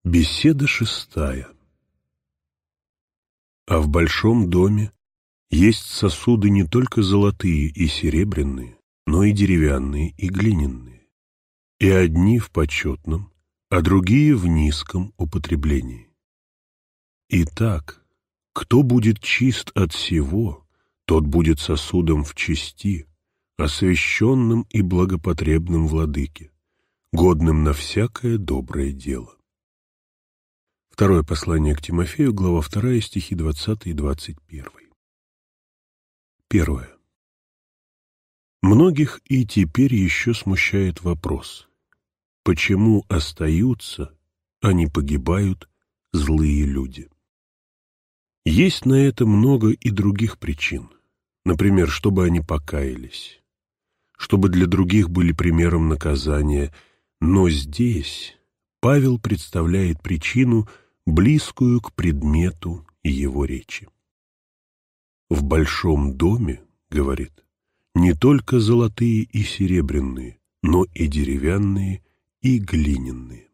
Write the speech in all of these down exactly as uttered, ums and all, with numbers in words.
Беседа шестая. А в большом доме есть сосуды не только золотые и серебряные, но и деревянные и глиняные, и одни в почетном, а другие в низком употреблении. Итак, кто будет чист от всего, тот будет сосудом в чести, освященным и благопотребным владыке, годным на всякое доброе дело. Второе послание к Тимофею, глава вторая, стихи двадцатый и двадцать первый. Первое. Многих и теперь еще смущает вопрос, почему остаются, а не погибают злые люди? Есть на это много и других причин. Например, чтобы они покаялись, чтобы для других были примером наказания. Но здесь Павел представляет причину, близкую к предмету его речи. В большом доме, говорит, не только золотые и серебряные, но и деревянные и глиняные.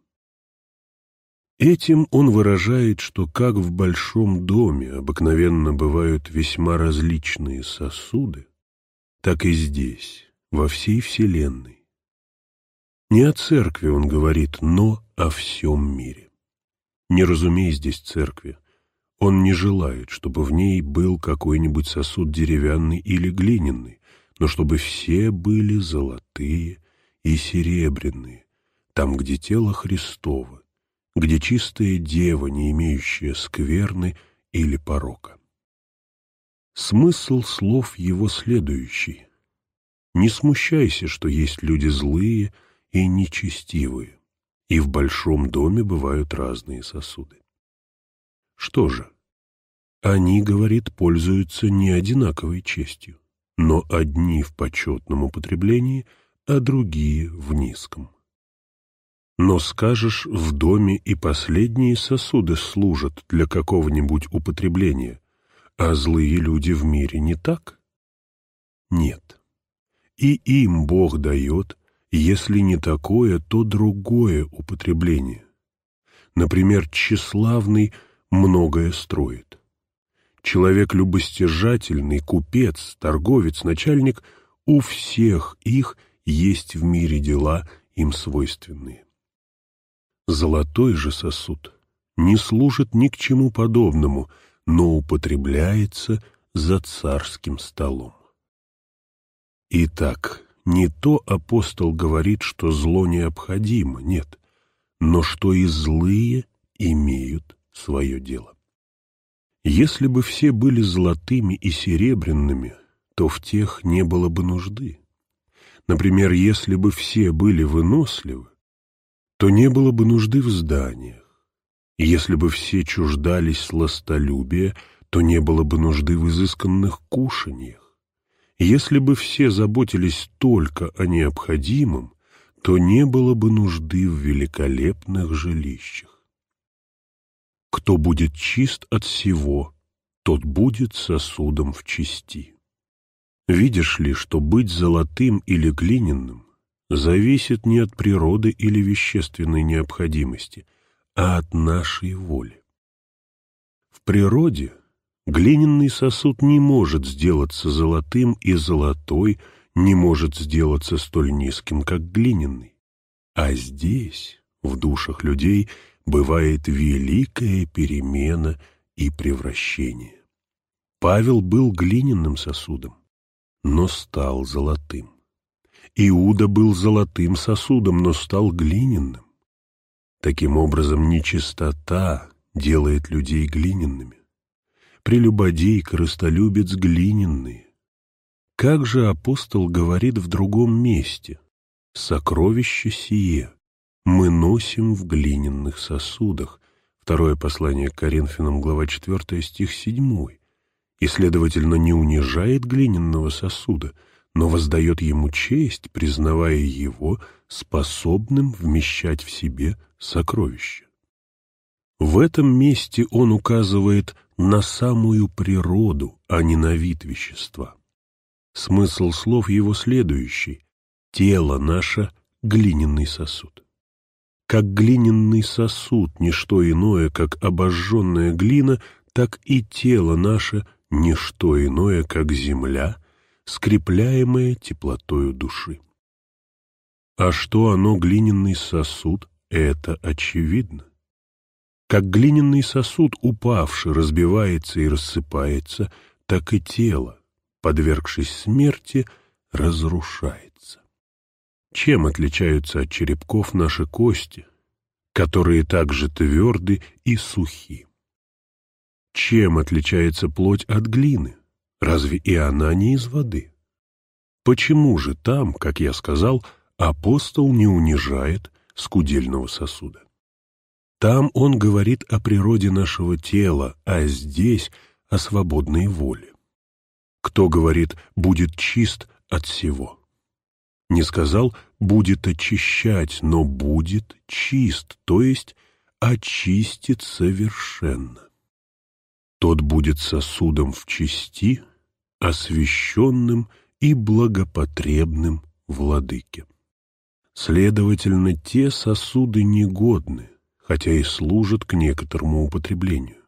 Этим он выражает, что как в большом доме обыкновенно бывают весьма различные сосуды, так и здесь, во всей вселенной. Не о церкви он говорит, но о всем мире. Не разумей здесь церкви, он не желает, чтобы в ней был какой-нибудь сосуд деревянный или глиняный, но чтобы все были золотые и серебряные, там, где тело Христово, где чистая дева, не имеющая скверны или порока. Смысл слов его следующий. Не смущайся, что есть люди злые и нечестивые, и в большом доме бывают разные сосуды. Что же? Они, говорит, пользуются не одинаковой честью, но одни в почетном употреблении, а другие в низком. Но скажешь, в доме и последние сосуды служат для какого-нибудь употребления, а злые люди в мире не так? Нет. И им Бог дает, если не такое, то другое употребление. Например, тщеславный многое строит. Человек любостяжательный, купец, торговец, начальник, у всех их есть в мире дела им свойственные. Золотой же сосуд не служит ни к чему подобному, но употребляется за царским столом. Итак, не то апостол говорит, что зло необходимо, нет, но что и злые имеют свое дело. Если бы все были золотыми и серебряными, то в тех не было бы нужды. Например, если бы все были выносливы, то не было бы нужды в зданиях. Если бы все чуждались сластолюбия, то не было бы нужды в изысканных кушаньях. Если бы все заботились только о необходимом, то не было бы нужды в великолепных жилищах. Кто будет чист от всего, тот будет сосудом в чести. Видишь ли, что быть золотым или глиняным зависит не от природы или вещественной необходимости, а от нашей воли. В природе глиняный сосуд не может сделаться золотым, и золотой не может сделаться столь низким, как глиняный. А здесь, в душах людей, бывает великая перемена и превращение. Павел был глиняным сосудом, но стал золотым. Иуда был золотым сосудом, но стал глиняным. Таким образом, нечистота делает людей глиняными. Прелюбодей, корыстолюбец глиняные. Как же апостол говорит в другом месте: «Сокровище сие мы носим в глиняных сосудах». Второе послание к Коринфянам, глава четвёртая, стих седьмой. И, следовательно, не унижает глиняного сосуда, но воздает ему честь, признавая его способным вмещать в себе сокровища. В этом месте он указывает на самую природу, а не на вид вещества. Смысл слов его следующий: тело наше — глиняный сосуд. Как глиняный сосуд — не что иное, как обожженная глина, так и тело наше — не что иное, как земля, скрепляемая теплотою души. А что оно глиняный сосуд, это очевидно. Как глиняный сосуд, упавший, разбивается и рассыпается, так и тело, подвергшись смерти, разрушается. Чем отличаются от черепков наши кости, которые также тверды и сухи? Чем отличается плоть от глины? Разве и она не из воды? Почему же там, как я сказал, апостол не унижает скудельного сосуда? Там он говорит о природе нашего тела, а здесь о свободной воле. Кто говорит «будет чист от всего»? Не сказал «будет очищать», но «будет чист», то есть очистит совершенно. Тот будет сосудом в чести, освященным и благопотребным владыке. Следовательно, те сосуды негодны, хотя и служат к некоторому употреблению.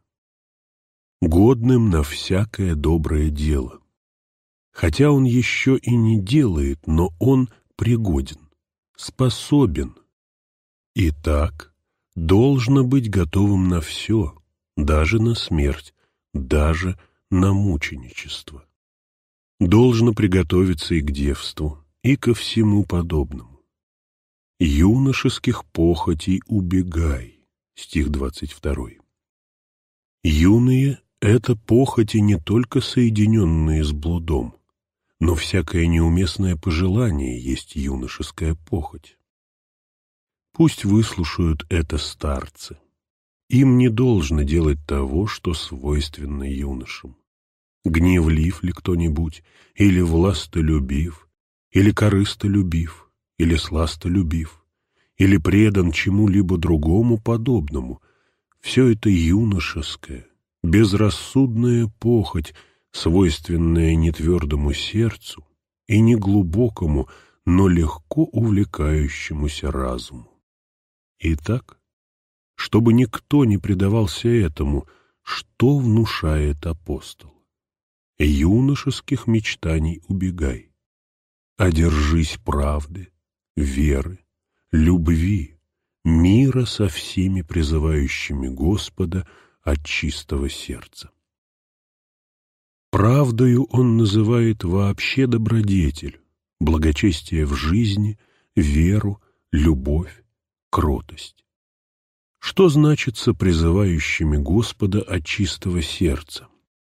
Годным на всякое доброе дело. Хотя он еще и не делает, но он пригоден, способен. Итак, должно быть готовым на все, даже на смерть, даже на мученичество. Должно приготовиться и к девству, и ко всему подобному. Юношеских похотей убегай. Стих двадцать второй. Юные — это похоти не только соединенные с блудом, но всякое неуместное пожелание есть юношеская похоть. Пусть выслушают это старцы. Им не должно делать того, что свойственно юношам. Гневлив ли кто-нибудь, или властолюбив, или корыстолюбив, или сластолюбив, или предан чему-либо другому подобному, все это юношеское, безрассудная похоть, свойственная не твердому сердцу и не глубокому, но легко увлекающемуся разуму. Итак, чтобы никто не предавался этому, что внушает апостол? Юношеских мечтаний убегай. Одержись правды, веры, любви, мира со всеми призывающими Господа от чистого сердца. Правдою он называет вообще добродетель, благочестие в жизни, веру, любовь, кротость. Что значится призывающими Господа от чистого сердца?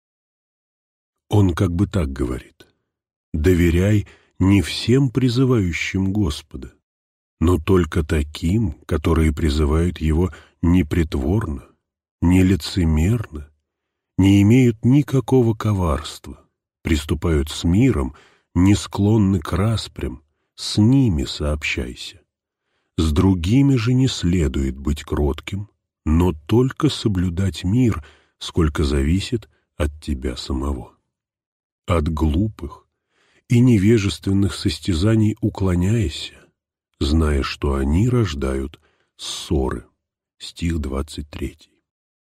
Он как бы так говорит: доверяй не всем призывающим Господа, но только таким, которые призывают Его непритворно, нелицемерно, не имеют никакого коварства, приступают с миром, не склонны к распрям, с ними сообщайся. С другими же не следует быть кротким, но только соблюдать мир, сколько зависит от тебя самого. От глупых и невежественных состязаний уклоняйся, зная, что они рождают ссоры. Стих двадцать третий.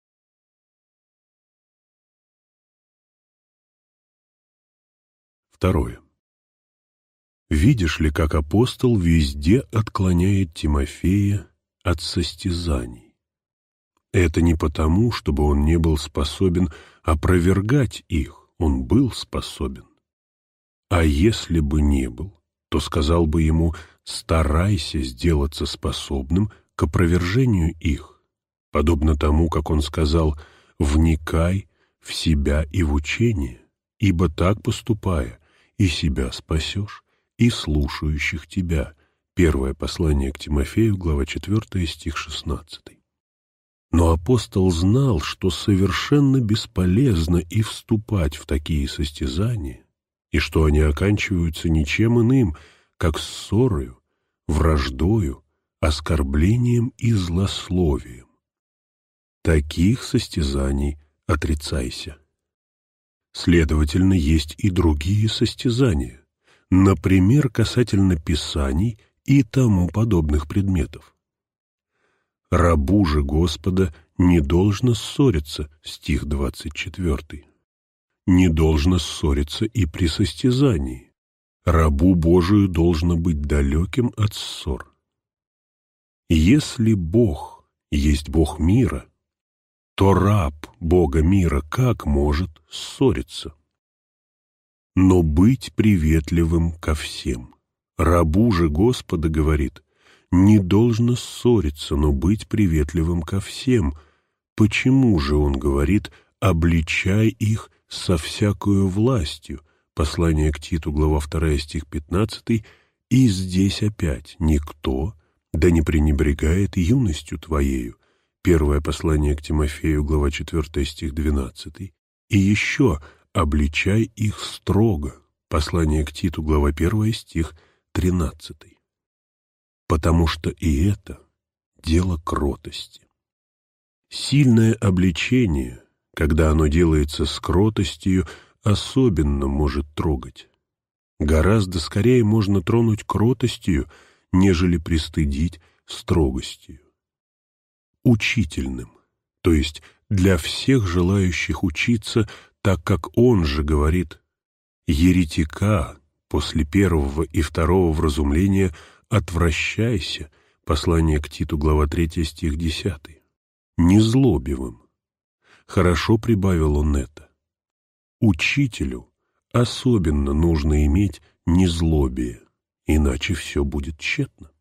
Второе. Видишь ли, как апостол везде отклоняет Тимофея от состязаний? Это не потому, чтобы он не был способен опровергать их, он был способен. А если бы не был, то сказал бы ему: старайся сделаться способным к опровержению их, подобно тому, как он сказал: вникай в себя и в учение, ибо так поступая, и себя спасешь, и слушающих тебя. Первое послание к Тимофею, глава четвёртая, стих шестнадцатый. Но апостол знал, что совершенно бесполезно и вступать в такие состязания, и что они оканчиваются ничем иным, как ссорою, враждою, оскорблением и злословием. Таких состязаний отрицайся. Следовательно, есть и другие состязания, например, касательно писаний и тому подобных предметов. Рабу же Господа не должно ссориться, стих двадцать четвёртый. Не должно ссориться и при состязании. Рабу Божию должно быть далеким от ссор. Если Бог есть Бог мира, то раб Бога мира как может ссориться? Но быть приветливым ко всем. Рабу же Господа, говорит, не должно ссориться, но быть приветливым ко всем. Почему же он говорит «обличай их со всякою властью»? Послание к Титу, глава вторая, стих пятнадцатый. И здесь опять «никто, да не пренебрегает юностью твоею». Первое послание к Тимофею, глава четвёртая, стих двенадцатый. И еще «обличай их строго». Послание к Титу, глава первая, стих тринадцатый. Потому что и это дело кротости. Сильное обличение, когда оно делается с кротостью, особенно может трогать. Гораздо скорее можно тронуть кротостью, нежели пристыдить строгостью. Учительным, то есть для всех желающих учиться, так как он же говорит, еретика после первого и второго вразумления отвращайся, послание к Титу, глава третья, стих десятый. Незлобивым. Хорошо прибавил он это. Учителю особенно нужно иметь незлобие, иначе все будет тщетно.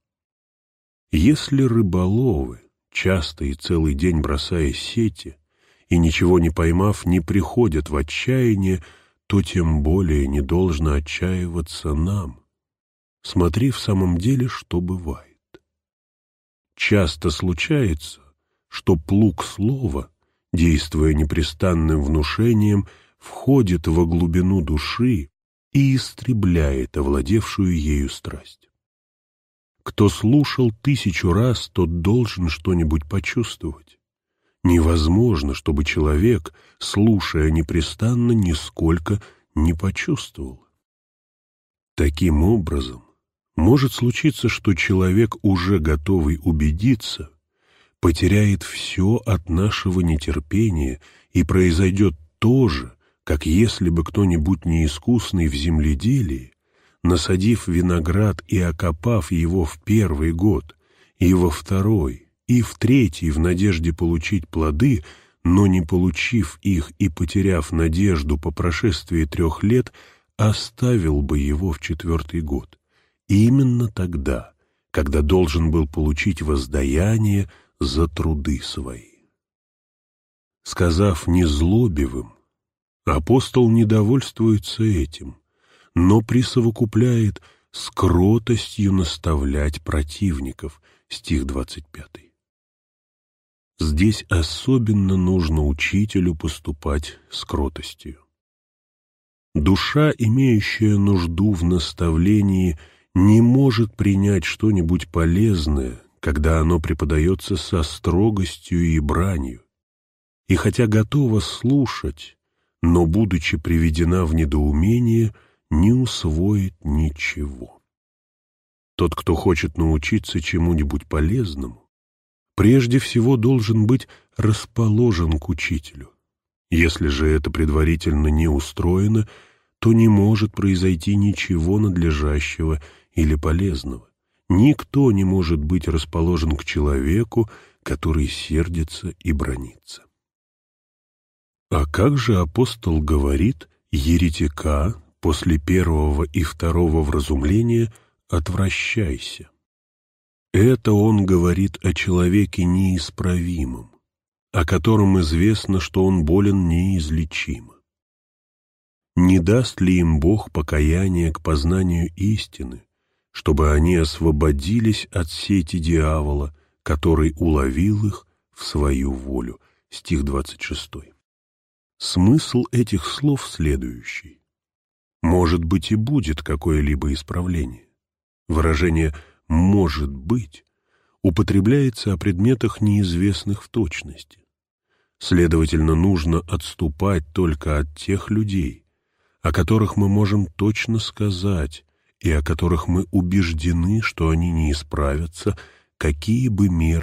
Если рыболовы, часто и целый день бросая сети, и ничего не поймав, не приходят в отчаяние, то тем более не должно отчаиваться нам. Смотри в самом деле, что бывает. Часто случается, что плуг слова, действуя непрестанным внушением, входит во глубину души и истребляет овладевшую ею страсть. Кто слушал тысячу раз, тот должен что-нибудь почувствовать. Невозможно, чтобы человек, слушая непрестанно, нисколько не почувствовал. Таким образом, может случиться, что человек, уже готовый убедиться, потеряет все от нашего нетерпения, и произойдет то же, как если бы кто-нибудь неискусный в земледелии, насадив виноград и окопав его в первый год, и во второй, и в третий в надежде получить плоды, но не получив их и потеряв надежду по прошествии трех лет, оставил бы его в четвертый год. И именно тогда, когда должен был получить воздаяние за труды свои. Сказав незлобивым, апостол не довольствуется этим, но присовокупляет с кротостью наставлять противников, стих двадцать пятый. Здесь особенно нужно учителю поступать с кротостью. Душа, имеющая нужду в наставлении, не может принять что-нибудь полезное, когда оно преподается со строгостью и бранью, и хотя готова слушать, но, будучи приведена в недоумение, не усвоит ничего. Тот, кто хочет научиться чему-нибудь полезному, прежде всего должен быть расположен к учителю. Если же это предварительно не устроено, то не может произойти ничего надлежащего или полезного. Никто не может быть расположен к человеку, который сердится и бранится. А как же апостол говорит еретика после первого и второго вразумления «отвращайся»? Это он говорит о человеке неисправимом, о котором известно, что он болен неизлечимо. Не даст ли им Бог покаяние к познанию истины, чтобы они освободились от сети дьявола, который уловил их в свою волю? Стих двадцать шестой. Смысл этих слов следующий. Может быть и будет какое-либо исправление. Выражение «может быть» употребляется о предметах, неизвестных в точности. Следовательно, нужно отступать только от тех людей, о которых мы можем точно сказать и о которых мы убеждены, что они не исправятся, какие бы меры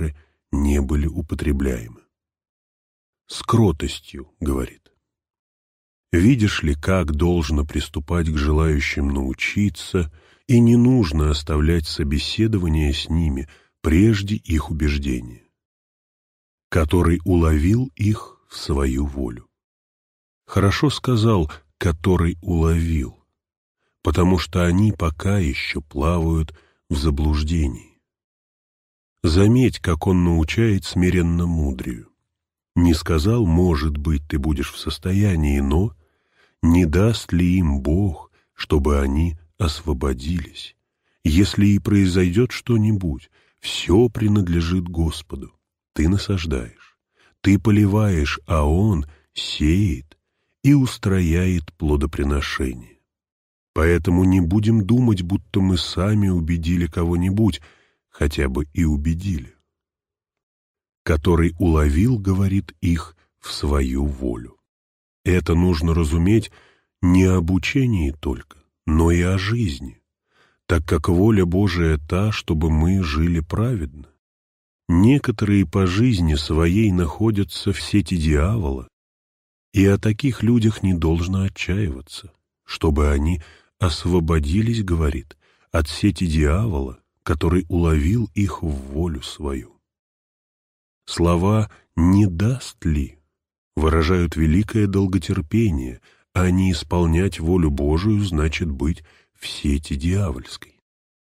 не были употребляемы. С кротостью, говорит. Видишь ли, как должно приступать к желающим научиться, и не нужно оставлять собеседование с ними прежде их убеждения, который уловил их в свою волю. Хорошо сказал, который уловил, потому что они пока еще плавают в заблуждении. Заметь, как он научает смиренно мудрию. Не сказал, может быть, ты будешь в состоянии, но не даст ли им Бог, чтобы они освободились? Если и произойдет что-нибудь, все принадлежит Господу. Ты насаждаешь, ты поливаешь, а Он сеет и устрояет плодоприношение. Поэтому не будем думать, будто мы сами убедили кого-нибудь, хотя бы и убедили. Который уловил, говорит, их в свою волю. Это нужно разуметь не об учении только, но и о жизни, так как воля Божия та, чтобы мы жили праведно. Некоторые по жизни своей находятся в сети дьявола, и о таких людях не должно отчаиваться, чтобы они освободились, говорит, от сети дьявола, который уловил их в волю свою. Слова «не даст ли» выражают великое долготерпение, а не исполнять волю Божию значит быть в сети дьявольской.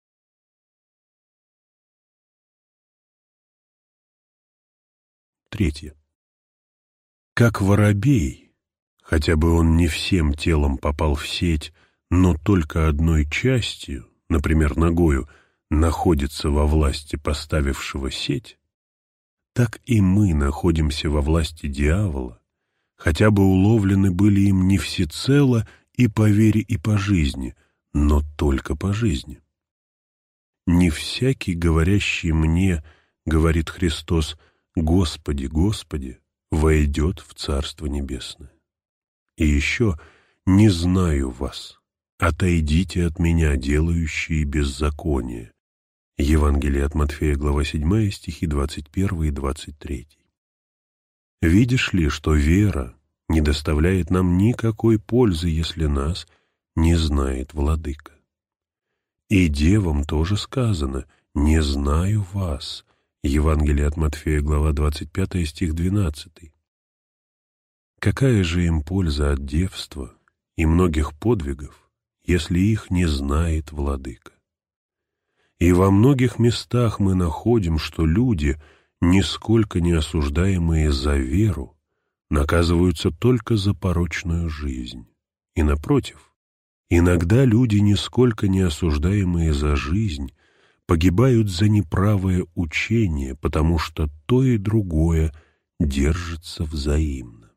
Третье. Как воробей, хотя бы он не всем телом попал в сеть, но только одной частью, например, ногою, находится во власти поставившего сеть, так и мы находимся во власти дьявола, хотя бы уловлены были им не всецело и по вере, и по жизни, но только по жизни. «Не всякий, говорящий мне, — говорит Христос, — Господи, Господи, войдет в Царство Небесное. И еще не знаю вас, отойдите от меня, делающие беззаконие». Евангелие от Матфея, глава седьмая, стихи двадцать первый и двадцать третий. Видишь ли, что вера не доставляет нам никакой пользы, если нас не знает Владыка. И девам тоже сказано «не знаю вас». Евангелие от Матфея, глава двадцать пятая, стих двенадцатый. Какая же им польза от девства и многих подвигов, если их не знает Владыка? И во многих местах мы находим, что люди, нисколько не осуждаемые за веру, наказываются только за порочную жизнь. И напротив, иногда люди, нисколько не осуждаемые за жизнь, погибают за неправое учение, потому что то и другое держится взаимно.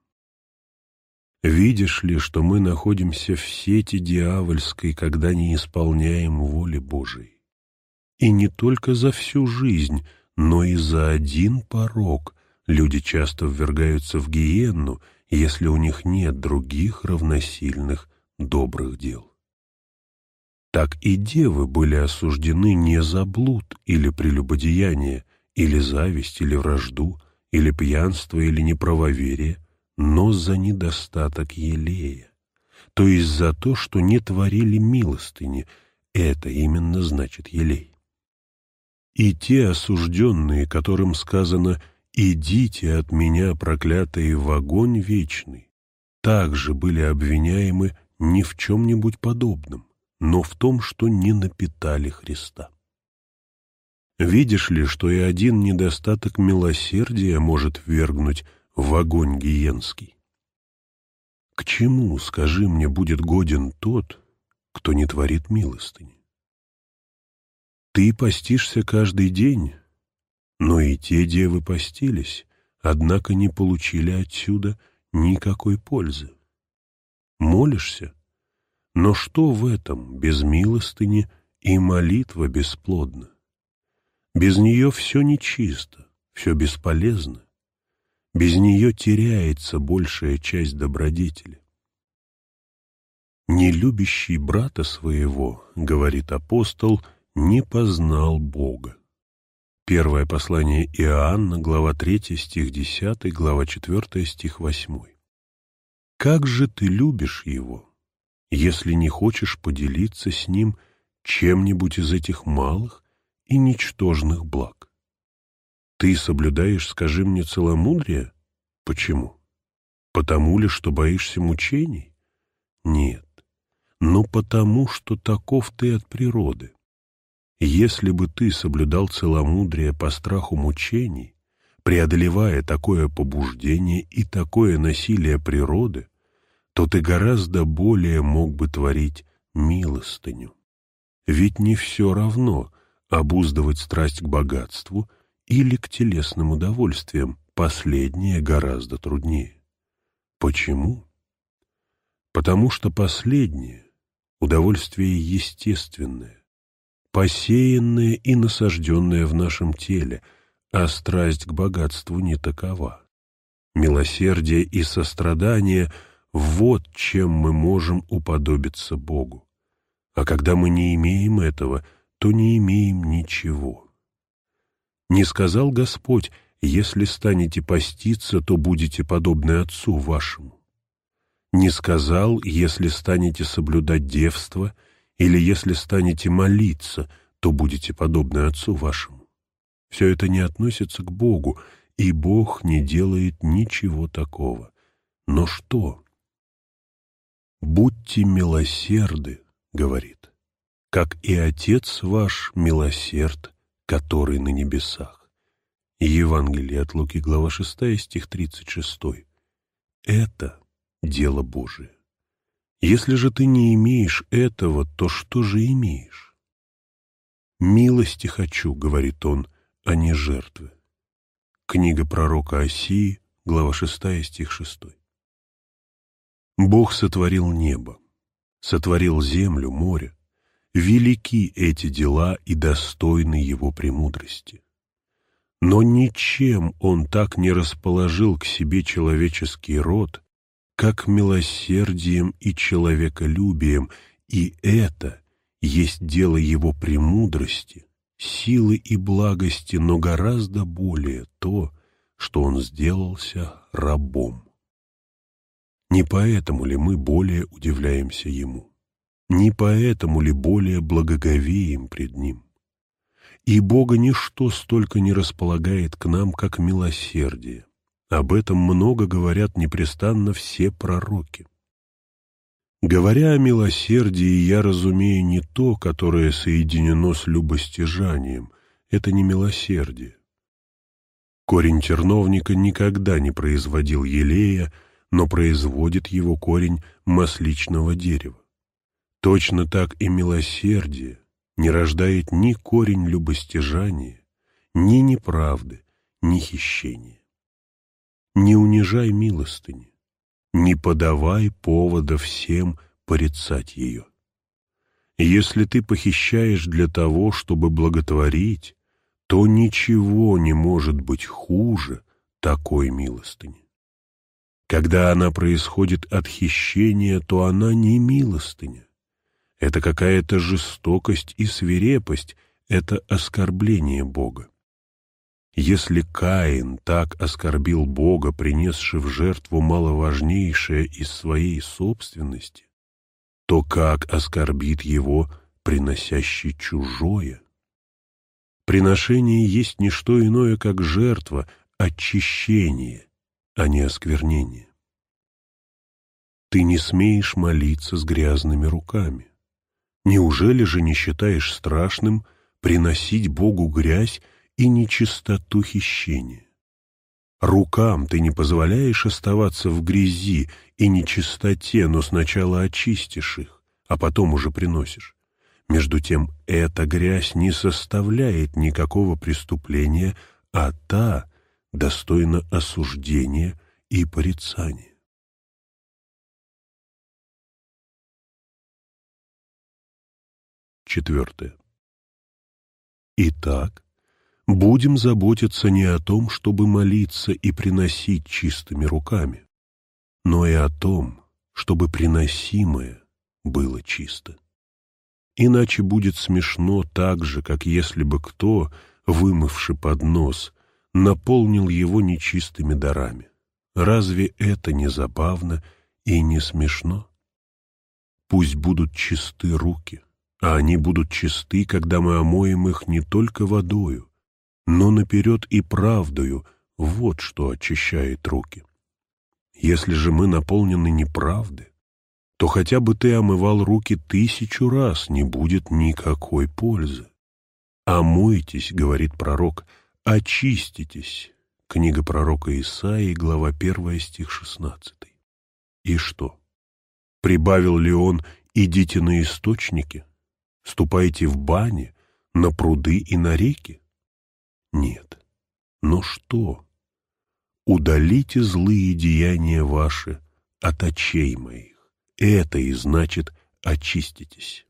Видишь ли, что мы находимся в сети дьявольской, когда не исполняем воли Божией? И не только за всю жизнь, но и за один порок люди часто ввергаются в гиенну, если у них нет других равносильных добрых дел. Так и девы были осуждены не за блуд или прелюбодеяние, или зависть, или вражду, или пьянство, или неправоверие, но за недостаток елея, то есть за то, что не творили милостыни. Это именно значит елей. И те осужденные, которым сказано «идите от меня, проклятые, в огонь вечный», также были обвиняемы не в чем-нибудь подобном, но в том, что не напитали Христа. Видишь ли, что и один недостаток милосердия может ввергнуть в огонь гиенский? К чему, скажи мне, будет годен тот, кто не творит милостыни? Ты постишься каждый день, но и те девы постились, однако не получили отсюда никакой пользы. Молишься? Но что в этом без милостыни и молитва бесплодна? Без нее все нечисто, все бесполезно. Без нее теряется большая часть добродетели. «Не любящий брата своего, — говорит апостол, — не познал Бога. Первое послание Иоанна, глава третья, стих десятый, глава четвёртая, стих восьмой. «Как же ты любишь его, если не хочешь поделиться с ним чем-нибудь из этих малых и ничтожных благ? Ты соблюдаешь, скажи мне, целомудрие? Почему? Потому ли, что боишься мучений? Нет, но потому, что таков ты от природы. Если бы ты соблюдал целомудрие по страху мучений, преодолевая такое побуждение и такое насилие природы, то ты гораздо более мог бы творить милостыню. Ведь не все равно обуздывать страсть к богатству или к телесным удовольствиям, последнее гораздо труднее. Почему? Потому что последнее – удовольствие естественное, посеянное и насажденное в нашем теле, а страсть к богатству не такова. Милосердие и сострадание – вот чем мы можем уподобиться Богу. А когда мы не имеем этого, то не имеем ничего. Не сказал Господь: если станете поститься, то будете подобны Отцу вашему. Не сказал: если станете соблюдать девство, или если станете молиться, то будете подобны Отцу вашему. Все это не относится к Богу, и Бог не делает ничего такого. Но что? «Будьте милосерды, — говорит, — как и Отец ваш милосерд, который на небесах». Евангелие от Луки, глава шестая, стих тридцать шестой. Это дело Божие. Если же ты не имеешь этого, то что же имеешь? «Милости хочу, — говорит он, — а не жертвы». Книга пророка Осии, глава шестая, стих шестой. Бог сотворил небо, сотворил землю, море. Велики эти дела и достойны Его премудрости. Но ничем Он так не расположил к себе человеческий род, как милосердием и человеколюбием, и это есть дело Его премудрости, силы и благости, но гораздо более то, что Он сделался рабом. Не поэтому ли мы более удивляемся Ему? Не поэтому ли более благоговеем пред Ним? И Бога ничто столько не располагает к нам, как милосердие. Об этом много говорят непрестанно все пророки. Говоря о милосердии, я разумею не то, которое соединено с любостяжанием. Это не милосердие. Корень терновника никогда не производил елея, но производит его корень масличного дерева. Точно так и милосердие не рождает ни корень любостяжания, ни неправды, ни хищения. Не унижай милостыни, не подавай повода всем порицать ее. Если ты похищаешь для того, чтобы благотворить, то ничего не может быть хуже такой милостыни. Когда она происходит от хищения, то она не милостыня. Это какая-то жестокость и свирепость, это оскорбление Бога. Если Каин так оскорбил Бога, принесший в жертву маловажнейшее из своей собственности, то как оскорбит его приносящий чужое? Приношение есть не что иное, как жертва, очищение, а не осквернение. Ты не смеешь молиться с грязными руками. Неужели же не считаешь страшным приносить Богу грязь и нечистоту хищения? Рукам ты не позволяешь оставаться в грязи и нечистоте, но сначала очистишь их, а потом уже приносишь. Между тем, эта грязь не составляет никакого преступления, а та достойна осуждения и порицания. Четвертое. Итак, будем заботиться не о том, чтобы молиться и приносить чистыми руками, но и о том, чтобы приносимое было чисто. Иначе будет смешно так же, как если бы кто, вымывши поднос, наполнил его нечистыми дарами. Разве это не забавно и не смешно? Пусть будут чисты руки, а они будут чисты, когда мы омоем их не только водою, но наперед и правдою. Вот что очищает руки. Если же мы наполнены неправдой, то хотя бы ты омывал руки тысячу раз, не будет никакой пользы. «Омойтесь», — говорит пророк, — «очиститесь». Книга пророка Исаии, глава первая, стих шестнадцатый. И что? Прибавил ли он: «Идите на источники, ступайте в бани, на пруды и на реки»? Нет. Но что? «Удалите злые деяния ваши от очей моих». Это и значит «очиститесь».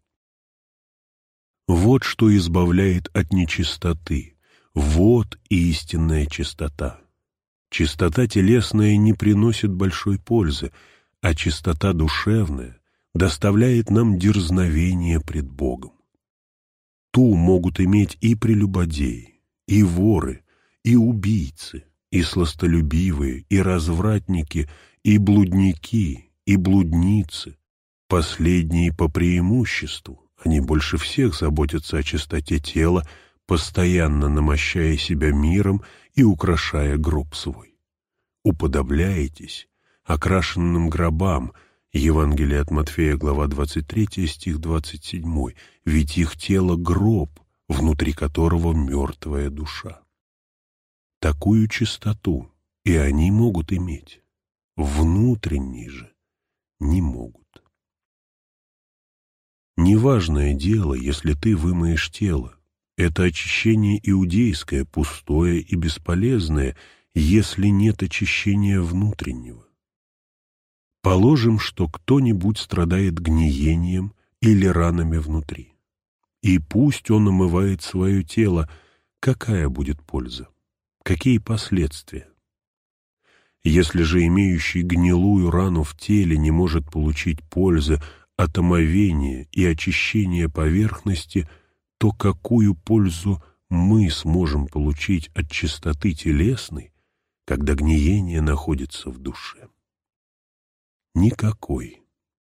Вот что избавляет от нечистоты, вот и истинная чистота. Чистота телесная не приносит большой пользы, а чистота душевная доставляет нам дерзновение пред Богом. Ту могут иметь и прелюбодеи, и воры, и убийцы, и сластолюбивые, и развратники, и блудники, и блудницы. Последние по преимуществу, они больше всех заботятся о чистоте тела, постоянно намощая себя миром и украшая гроб свой. Уподобляетесь окрашенным гробам, Евангелие от Матфея, глава двадцать третья, стих двадцать семь, ведь их тело — гроб, внутри которого мертвая душа. Такую чистоту и они могут иметь, внутренней же не могут. Неважное дело, если ты вымоешь тело. Это очищение иудейское, пустое и бесполезное, если нет очищения внутреннего. Положим, что кто-нибудь страдает гниением или ранами внутри. И пусть он омывает свое тело, какая будет польза? Какие последствия? Если же имеющий гнилую рану в теле не может получить пользы от омовения и очищения поверхности, то какую пользу мы сможем получить от чистоты телесной, когда гниение находится в душе? Никакой.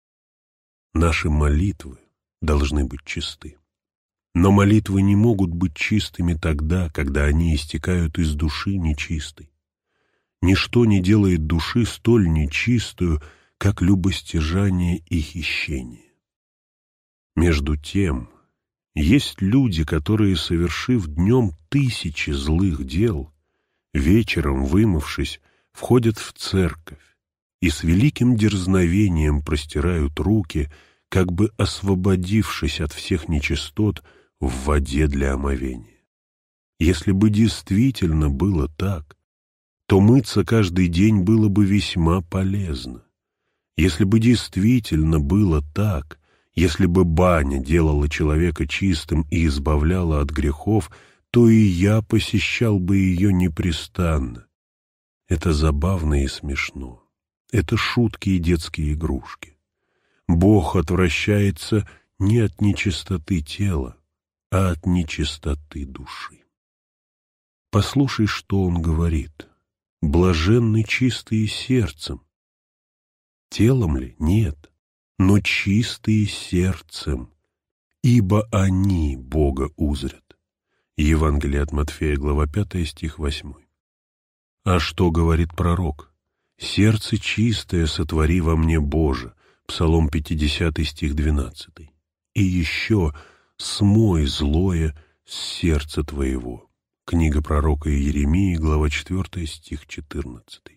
Наши молитвы должны быть чисты. Но молитвы не могут быть чистыми тогда, когда они истекают из души нечистой. Ничто не делает души столь нечистую, как любостяжание и хищение. Между тем, есть люди, которые, совершив днем тысячи злых дел, вечером, вымывшись, входят в церковь и с великим дерзновением простирают руки, как бы освободившись от всех нечистот в воде для омовения. Если бы действительно было так, то мыться каждый день было бы весьма полезно. Если бы действительно было так, если бы баня делала человека чистым и избавляла от грехов, то и я посещал бы ее непрестанно. Это забавно и смешно. Это шутки и детские игрушки. Бог отвращается не от нечистоты тела, а от нечистоты души. Послушай, что он говорит. Блаженны чистые сердцем. Телом ли? Нет, но чистые сердцем, ибо они Бога узрят. Евангелие от Матфея, глава пятая, стих восьмой. А что говорит пророк? «Сердце чистое сотвори во мне, Боже», Псалом пятидесятый, стих двенадцатый. И еще «смой злое с сердца твоего». Книга пророка Иеремии, глава четвёртая, стих четырнадцатый.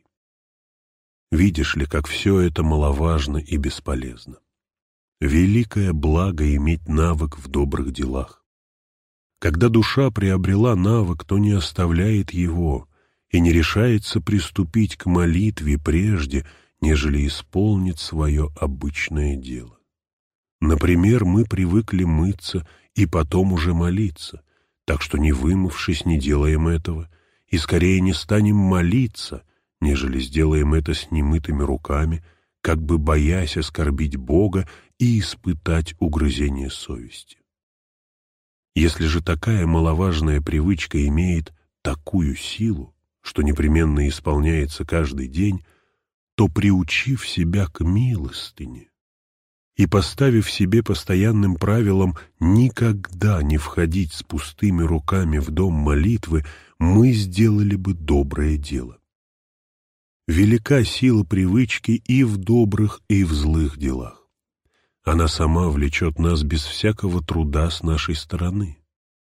Видишь ли, как все это маловажно и бесполезно. Великое благо иметь навык в добрых делах. Когда душа приобрела навык, то не оставляет его и не решается приступить к молитве прежде, нежели исполнит свое обычное дело. Например, мы привыкли мыться и потом уже молиться, так что не вымывшись, не делаем этого, и скорее не станем молиться, нежели сделаем это с немытыми руками, как бы боясь оскорбить Бога и испытать угрызение совести. Если же такая маловажная привычка имеет такую силу, что непременно исполняется каждый день, то, приучив себя к милостыне и поставив себе постоянным правилом никогда не входить с пустыми руками в дом молитвы, мы сделали бы доброе дело. Велика сила привычки и в добрых, и в злых делах. Она сама влечет нас без всякого труда с нашей стороны.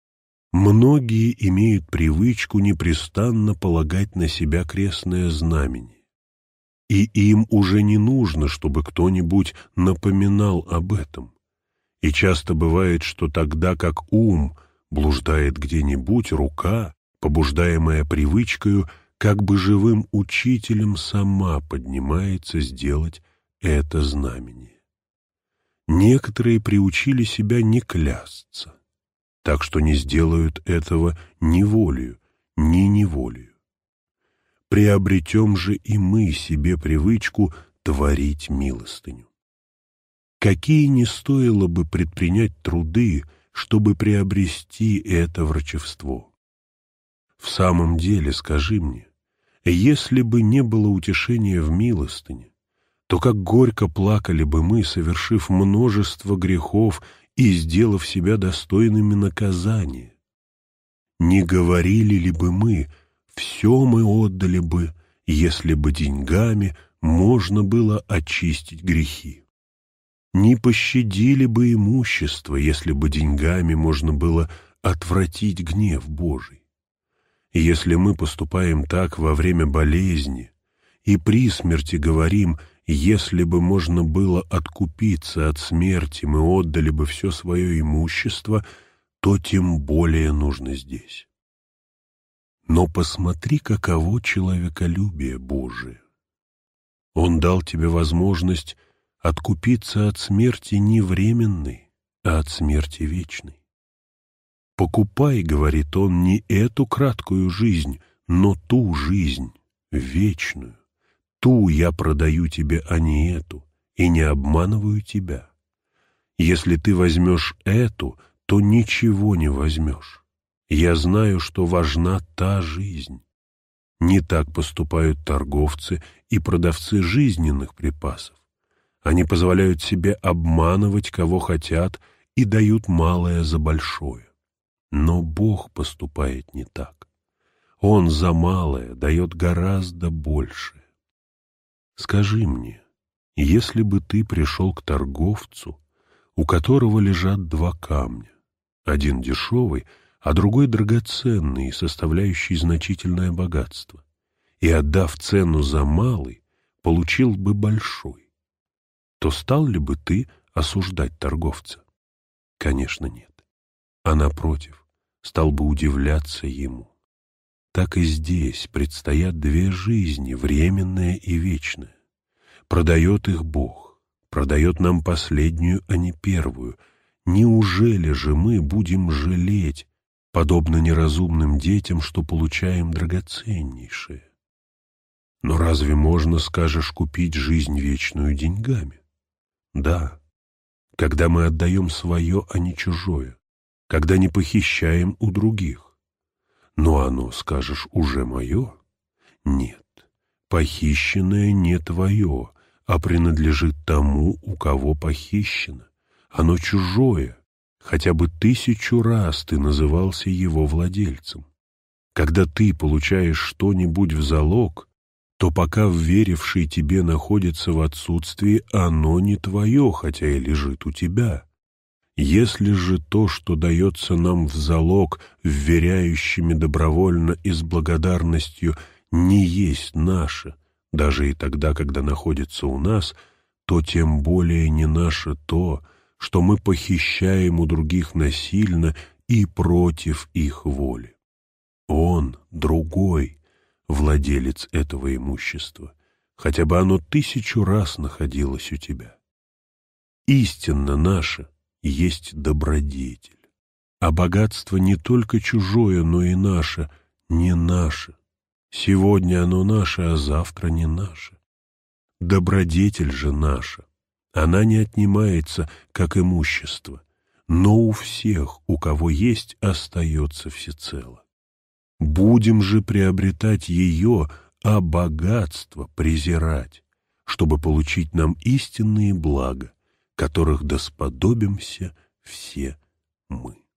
Многие имеют привычку непрестанно полагать на себя крестное знамение, и им уже не нужно, чтобы кто-нибудь напоминал об этом. И часто бывает, что тогда как ум блуждает где-нибудь, рука, побуждаемая привычкою, как бы живым учителем сама поднимается сделать это знамение. Некоторые приучили себя не клясться, так что не сделают этого ни волею, ни неволею. Приобретем же и мы себе привычку творить милостыню. Какие не стоило бы предпринять труды, чтобы приобрести это врачевство? В самом деле, скажи мне, если бы не было утешения в милостыне, то как горько плакали бы мы, совершив множество грехов и сделав себя достойными наказания. Не говорили ли бы мы, все мы отдали бы, если бы деньгами можно было очистить грехи? Не пощадили бы имущество, если бы деньгами можно было отвратить гнев Божий? И если мы поступаем так во время болезни и при смерти говорим, если бы можно было откупиться от смерти, мы отдали бы все свое имущество, то тем более нужно здесь. Но посмотри, каково человеколюбие Божие. Он дал тебе возможность откупиться от смерти не временной, а от смерти вечной. «Покупай, — говорит он, — не эту краткую жизнь, но ту жизнь, вечную. Ту я продаю тебе, а не эту, и не обманываю тебя. Если ты возьмешь эту, то ничего не возьмешь. Я знаю, что важна та жизнь. Не так поступают торговцы и продавцы жизненных припасов. Они позволяют себе обманывать, кого хотят, и дают малое за большое. Но Бог поступает не так. Он за малое дает гораздо большее. Скажи мне, если бы ты пришел к торговцу, у которого лежат два камня, один дешевый, а другой драгоценный, составляющий значительное богатство, и, отдав цену за малый, получил бы большой, то стал ли бы ты осуждать торговца? Конечно, нет. А напротив, стал бы удивляться ему. Так и здесь предстоят две жизни, временная и вечная. Продает их Бог, продает нам последнюю, а не первую. Неужели же мы будем жалеть, подобно неразумным детям, что получаем драгоценнейшее? Но разве можно, скажешь, купить жизнь вечную деньгами? Да, когда мы отдаем свое, а не чужое, когда не похищаем у других. Но оно, скажешь, уже мое? Нет, похищенное не твое, а принадлежит тому, у кого похищено. Оно чужое, хотя бы тысячу раз ты назывался его владельцем. Когда ты получаешь что-нибудь в залог, то пока вверивший тебе находится в отсутствии, оно не твое, хотя и лежит у тебя. Если же то, что дается нам в залог, вверяющими добровольно и с благодарностью, не есть наше, даже и тогда, когда находится у нас, то тем более не наше то, что мы похищаем у других насильно и против их воли. Он, другой, владелец этого имущества, хотя бы оно тысячу раз находилось у тебя. Истинно наше есть добродетель, а богатство не только чужое, но и наше, не наше. Сегодня оно наше, а завтра не наше. Добродетель же наша, она не отнимается, как имущество, но у всех, у кого есть, остается всецело. Будем же приобретать ее, а богатство презирать, чтобы получить нам истинные блага, которых досподобимся все мы.